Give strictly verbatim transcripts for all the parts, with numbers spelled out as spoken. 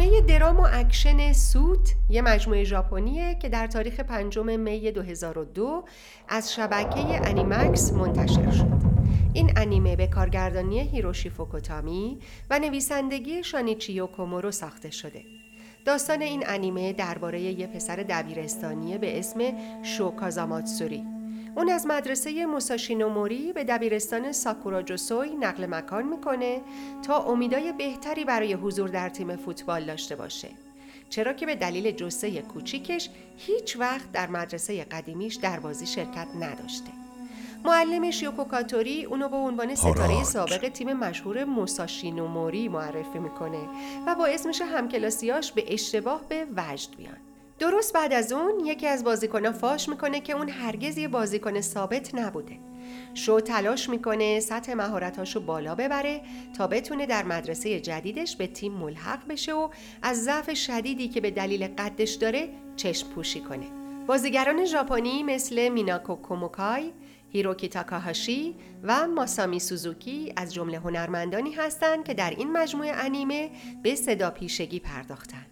انیمه درام و اکشن سوت یه مجموعه ژاپنیه که در تاریخ پنجم می دو هزار و دو از شبکه انیمکس منتشر شد. این انیمه به کارگردانی هیروشی فوکوتامی و نویسندگی شانیچی یوکومورو ساخته شده. داستان این انیمه درباره یه پسر دبیرستانی به اسم شو کازاماتسوری. اون از مدرسه موساشینوموری به دبیرستان ساکوراجوسوی نقل مکان میکنه تا امیدای بهتری برای حضور در تیم فوتبال داشته باشه، چرا که به دلیل جثه کوچیکش هیچ وقت در مدرسه قدیمیش در بازی شرکت نداشته. معلمش یوکو کاتوری اونو به عنوان ستاره سابق تیم مشهور موساشینوموری معرفی میکنه و باعث میشه همکلاسیاش به اشتباه به وجد بیان. درست بعد از اون یکی از بازیکنان فاش میکنه که اون هرگز یه بازیکن ثابت نبوده. شو تلاش میکنه سطح مهارتاشو بالا ببره تا بتونه در مدرسه جدیدش به تیم ملحق بشه و از ضعف شدیدی که به دلیل قدش داره چشم پوشی کنه. بازیگران ژاپنی مثل میناکو کوموکای، هیروکی تاکاهاشی و ماسامی سوزوکی از جمله هنرمندانی هستند که در این مجموعه انیمه به صدا پیشگی پرداختند.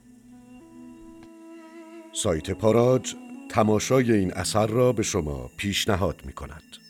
سایت پاراج تماشای این اثر را به شما پیشنهاد می کند.